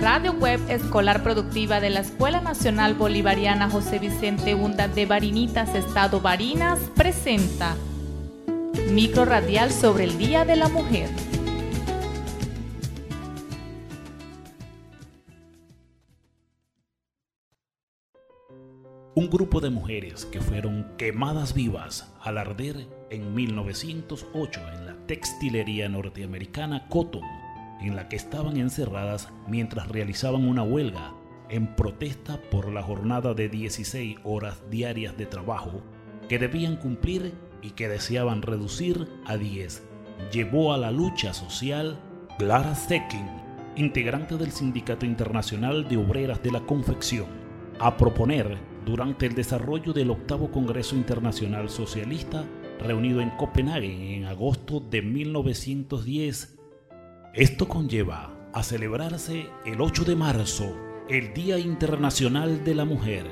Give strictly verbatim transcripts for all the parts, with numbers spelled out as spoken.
Radio Web Escolar Productiva de la Escuela Nacional Bolivariana José Vicente Hunda de Barinitas, Estado Barinas, presenta Micro Radial sobre el Día de la Mujer. Un grupo de mujeres que fueron quemadas vivas al arder en mil novecientos ocho en la textilería norteamericana Cotton, en la que estaban encerradas mientras realizaban una huelga en protesta por la jornada de dieciséis horas diarias de trabajo que debían cumplir y que deseaban reducir a diez, llevó a la lucha social Clara Zetkin, integrante del Sindicato Internacional de Obreras de la Confección, a proponer durante el desarrollo del octavo Congreso Internacional Socialista reunido en Copenhague en agosto de mil novecientos diez. Esto conlleva a celebrarse el ocho de marzo, el Día Internacional de la Mujer.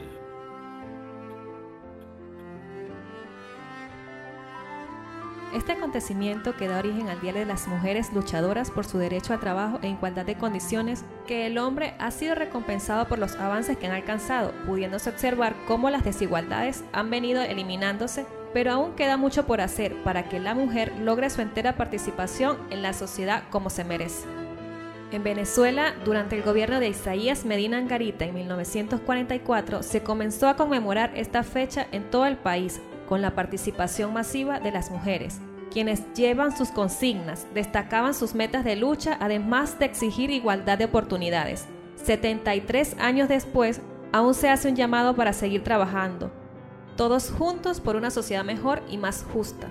Este acontecimiento que da origen al Día de las Mujeres Luchadoras por su derecho al trabajo e igualdad de condiciones, que el hombre ha sido recompensado por los avances que han alcanzado, pudiéndose observar cómo las desigualdades han venido eliminándose, pero aún queda mucho por hacer para que la mujer logre su entera participación en la sociedad como se merece. En Venezuela, durante el gobierno de Isaías Medina Angarita en mil novecientos cuarenta y cuatro, se comenzó a conmemorar esta fecha en todo el país, con la participación masiva de las mujeres, quienes llevan sus consignas, destacaban sus metas de lucha, además de exigir igualdad de oportunidades. setenta y tres años después, aún se hace un llamado para seguir trabajando, todos juntos por una sociedad mejor y más justa.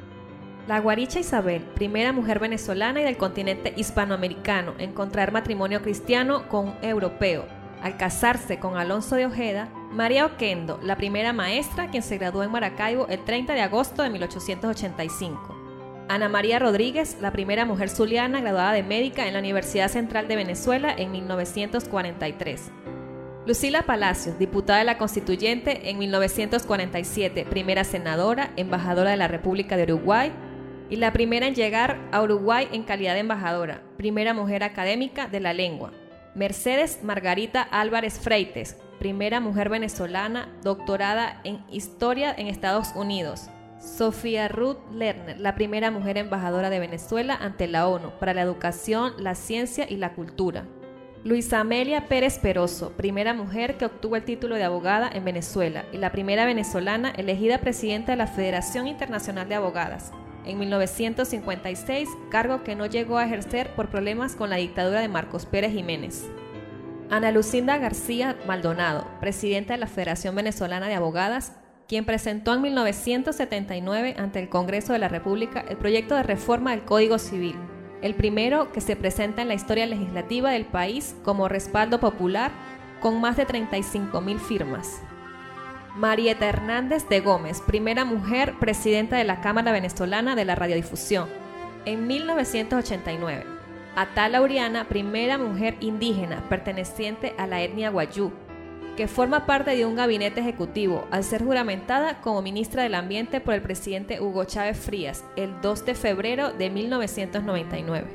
La Guaricha Isabel, primera mujer venezolana y del continente hispanoamericano en contraer matrimonio cristiano con un europeo, al casarse con Alonso de Ojeda. María Oquendo, la primera maestra, quien se graduó en Maracaibo el treinta de agosto de mil ochocientos ochenta y cinco. Ana María Rodríguez, la primera mujer zuliana graduada de médica en la Universidad Central de Venezuela en mil novecientos cuarenta y tres. Lucila Palacios, diputada de la Constituyente en mil novecientos cuarenta y siete, primera senadora, embajadora de la República de Uruguay y la primera en llegar a Uruguay en calidad de embajadora, primera mujer académica de la lengua. Mercedes Margarita Álvarez Freites, primera mujer venezolana, doctorada en Historia en Estados Unidos. Sofía Ruth Lerner, la primera mujer embajadora de Venezuela ante la ONU para la educación, la ciencia y la cultura. Luisa Amelia Pérez Peroso, primera mujer que obtuvo el título de abogada en Venezuela y la primera venezolana elegida presidenta de la Federación Internacional de Abogadas en mil novecientos cincuenta y seis, cargo que no llegó a ejercer por problemas con la dictadura de Marcos Pérez Jiménez. Ana Lucinda García Maldonado, presidenta de la Federación Venezolana de Abogadas, quien presentó en mil novecientos setenta y nueve ante el Congreso de la República el proyecto de reforma del Código Civil, el primero que se presenta en la historia legislativa del país como respaldo popular, con más de treinta y cinco mil firmas. Marieta Hernández de Gómez, primera mujer presidenta de la Cámara Venezolana de la Radiodifusión, en mil novecientos ochenta y nueve. Atala Uriana, primera mujer indígena perteneciente a la etnia Wayuu, que forma parte de un gabinete ejecutivo al ser juramentada como ministra del Ambiente por el presidente Hugo Chávez Frías el dos de febrero de mil novecientos noventa y nueve.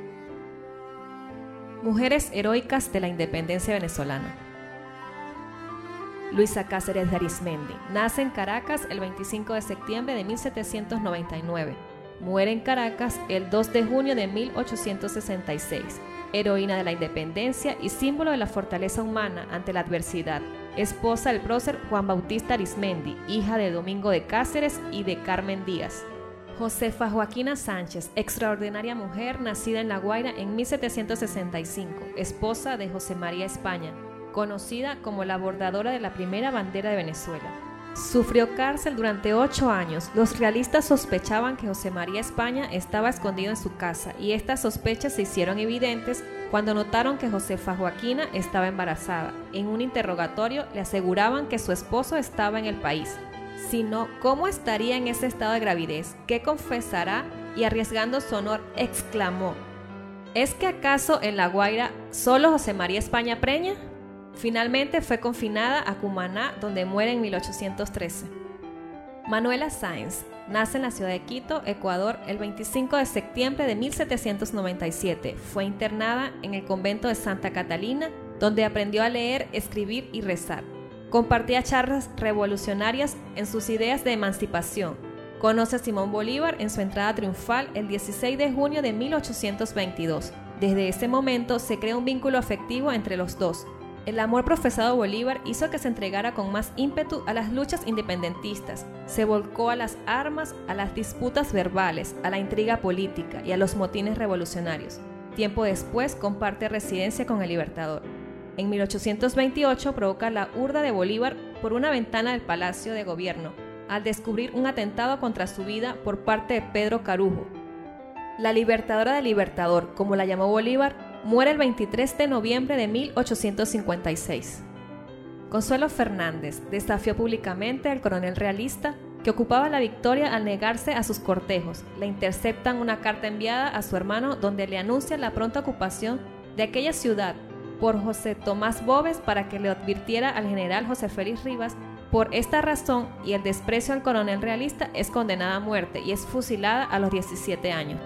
Mujeres heroicas de la independencia venezolana. Luisa Cáceres de Arismendi nace en Caracas el veinticinco de septiembre de mil setecientos noventa y nueve. Muere en Caracas el dos de junio de mil ochocientos sesenta y seis. Heroína de la independencia y símbolo de la fortaleza humana ante la adversidad. Esposa del prócer Juan Bautista Arismendi, hija de Domingo de Cáceres y de Carmen Díaz. Josefa Joaquina Sánchez, extraordinaria mujer nacida en La Guaira en mil setecientos sesenta y cinco, esposa de José María España, conocida como la bordadora de la primera bandera de Venezuela. Sufrió cárcel durante ocho años. Los realistas sospechaban que José María España estaba escondido en su casa y estas sospechas se hicieron evidentes cuando notaron que Josefa Joaquina estaba embarazada. En un interrogatorio le aseguraban que su esposo estaba en el país. Si no, ¿cómo estaría en ese estado de gravidez? ¿Qué confesará? Y arriesgando su honor, exclamó: ¿es que acaso en La Guaira solo José María España preña? Finalmente fue confinada a Cumaná, donde muere en mil ochocientos trece. Manuela Sáenz nace en la ciudad de Quito, Ecuador, el veinticinco de septiembre de mil setecientos noventa y siete. Fue internada en el convento de Santa Catalina, donde aprendió a leer, escribir y rezar. Compartía charlas revolucionarias en sus ideas de emancipación. Conoce a Simón Bolívar en su entrada triunfal el dieciséis de junio de mil ochocientos veintidós. Desde ese momento se crea un vínculo afectivo entre los dos. El amor profesado a Bolívar hizo que se entregara con más ímpetu a las luchas independentistas. Se volcó a las armas, a las disputas verbales, a la intriga política y a los motines revolucionarios. Tiempo después comparte residencia con el Libertador. En mil ochocientos veintiocho provoca la huida de Bolívar por una ventana del Palacio de Gobierno, al descubrir un atentado contra su vida por parte de Pedro Carujo. La Libertadora del Libertador, como la llamó Bolívar, muere el veintitrés de noviembre de mil ochocientos cincuenta y seis. Consuelo Fernández desafió públicamente al coronel realista que ocupaba la victoria al negarse a sus cortejos. Le interceptan una carta enviada a su hermano donde le anuncia la pronta ocupación de aquella ciudad por José Tomás Boves para que le advirtiera al general José Félix Rivas. Por esta razón y el desprecio al coronel realista es condenada a muerte y es fusilada a los diecisiete años.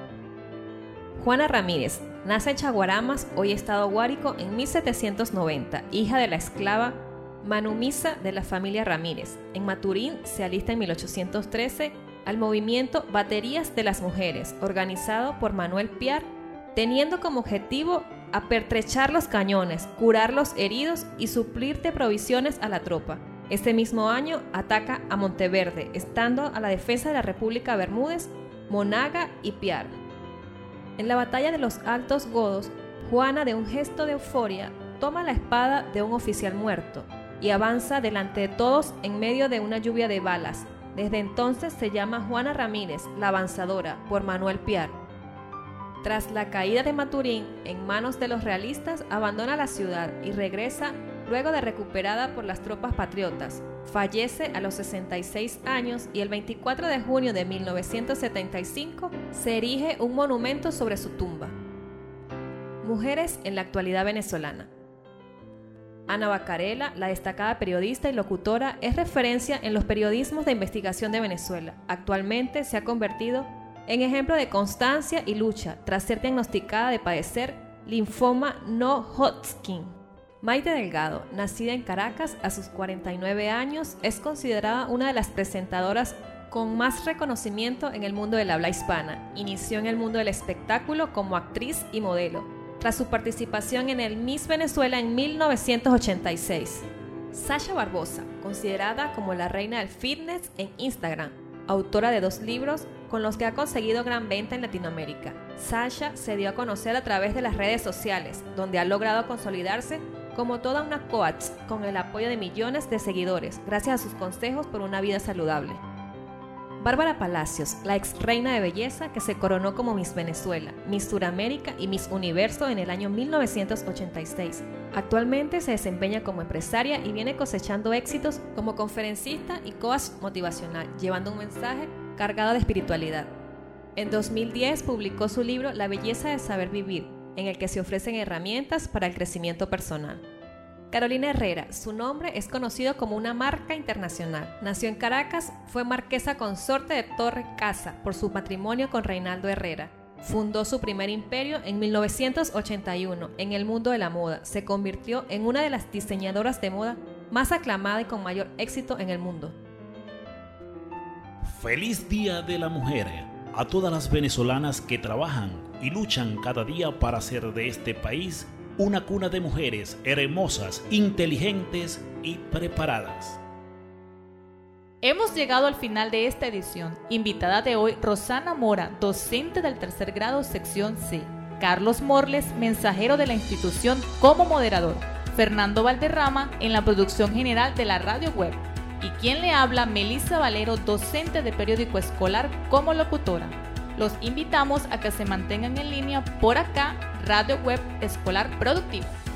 Juana Ramírez nace en Chaguaramas, hoy estado Guárico, en mil setecientos noventa, hija de la esclava manumisa de la familia Ramírez. En Maturín se alista en mil ochocientos trece al movimiento Baterías de las Mujeres, organizado por Manuel Piar, teniendo como objetivo apertrechar los cañones, curar los heridos y suplir de provisiones a la tropa. Este mismo año ataca a Monteverde, estando a la defensa de la República Bermúdez, Monaga y Piar. En la batalla de los Altos Godos, Juana, de un gesto de euforia, toma la espada de un oficial muerto y avanza delante de todos en medio de una lluvia de balas. Desde entonces se llama Juana Ramírez, la avanzadora, por Manuel Piar. Tras la caída de Maturín en manos de los realistas, abandona la ciudad y regresa luego de recuperada por las tropas patriotas. Fallece a los sesenta y seis años y el veinticuatro de junio de mil novecientos setenta y cinco se erige un monumento sobre su tumba. Mujeres en la actualidad venezolana. Ana Bacarela, la destacada periodista y locutora, es referencia en los periodismos de investigación de Venezuela. Actualmente se ha convertido en ejemplo de constancia y lucha tras ser diagnosticada de padecer linfoma no Hodgkin. Maite Delgado, nacida en Caracas a sus cuarenta y nueve años, es considerada una de las presentadoras con más reconocimiento en el mundo del habla hispana. Inició en el mundo del espectáculo como actriz y modelo, tras su participación en el Miss Venezuela en mil novecientos ochenta y seis. Sasha Barbosa, considerada como la reina del fitness en Instagram, autora de dos libros con los que ha conseguido gran venta en Latinoamérica. Sasha se dio a conocer a través de las redes sociales, donde ha logrado consolidarse como toda una coach con el apoyo de millones de seguidores, gracias a sus consejos por una vida saludable. Bárbara Palacios, la ex reina de belleza que se coronó como Miss Venezuela, Miss Suramérica y Miss Universo en el año mil novecientos ochenta y seis. Actualmente se desempeña como empresaria y viene cosechando éxitos como conferencista y coach motivacional, llevando un mensaje cargado de espiritualidad. En dos mil diez publicó su libro La belleza de saber vivir, en el que se ofrecen herramientas para el crecimiento personal. Carolina Herrera, su nombre es conocido como una marca internacional. Nació en Caracas, fue marquesa consorte de Torre Casa por su matrimonio con Reinaldo Herrera. Fundó su primer imperio en mil novecientos ochenta y uno en el mundo de la moda. Se convirtió en una de las diseñadoras de moda más aclamada y con mayor éxito en el mundo. Feliz Día de la Mujer a todas las venezolanas que trabajan y luchan cada día para hacer de este país una cuna de mujeres hermosas, inteligentes y preparadas. Hemos llegado al final de esta edición. Invitada de hoy, Rosana Mora, docente del tercer grado, sección C. Carlos Morles, mensajero de la institución como moderador. Fernando Valderrama, en la producción general de la radio web. Y quien le habla, Melissa Valero, docente de periódico escolar como locutora. Los invitamos a que se mantengan en línea por acá, Radio Web Escolar Productiva.